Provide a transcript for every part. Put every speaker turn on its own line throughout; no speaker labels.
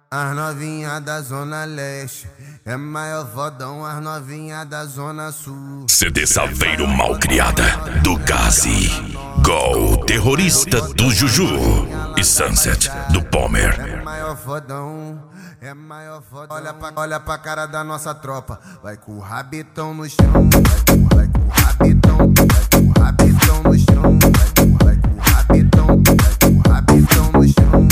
As novinha da Zona Leste é maior fodão, as novinha da Zona Sul.
CD Saveiro Malcriada do Gazi, Gol Terrorista do Juju e Sunset do Palmer.
É maior fodão, é maior fodão. Olha pra cara da nossa tropa. Vai com o rabitão no chão, vai com o rabitão, vai com o rabitão no chão, vai com o rabitão, vai com o rabitão no chão.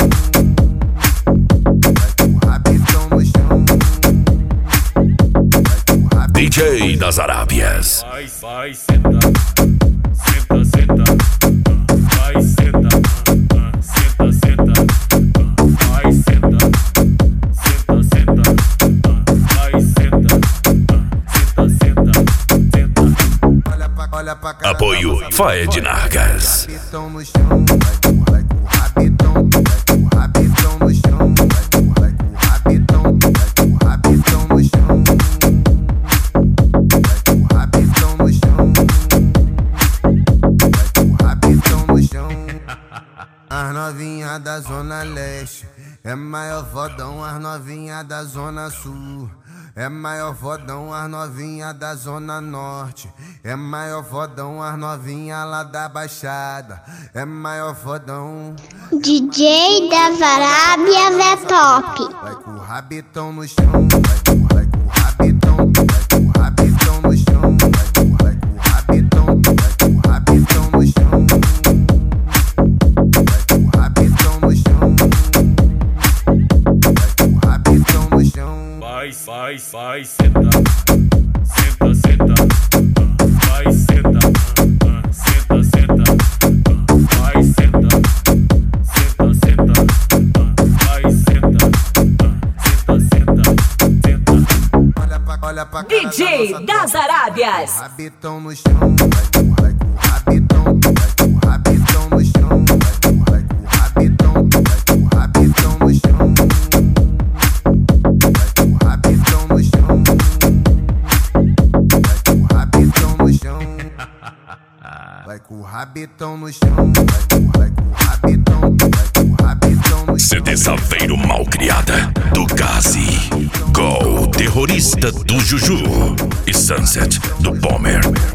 DJ das Arábias.
Vai, senta, senta, senta. Vai, senta, senta, senta. Vai, senta, senta, senta. Vai, senta, senta, senta.
Olha pra cara.
Apoio Faed Nargas.
Rabitão no chão, vai com o rabitão, vai com o rabitão no chão, vai com o rabitão, vai com o rabitão no chão. As novinha da Zona Leste é maior fodão, as novinha da Zona Sul. É maior fodão, as novinha da Zona Norte. É maior fodão, as novinha lá da Baixada. É maior fodão.
DJ das Arábias é top.
Vai com o rabitão no chão, vai com o rabitão, vai com o rabitão no chão, vai com o rabitão, vai com o rabitão no chão.
Vai, senta, senta, senta. Vai, senta, senta, senta. Vai, senta, senta, senta. Vai, senta, senta, senta.
Olha pra cara
DJ das Arábias.
Rabitão no chão, vai com o rabitão, vai com o rabitão no chão, vai com o rabitão, vai com o rabitão no chão. Vai com o rabitão no chão, vai com o rabitão, vai com o rabitão no chão.
CD Saveiro Malcriada do Gazi, Gol Terrorista do Juju e Sunset do Palmer.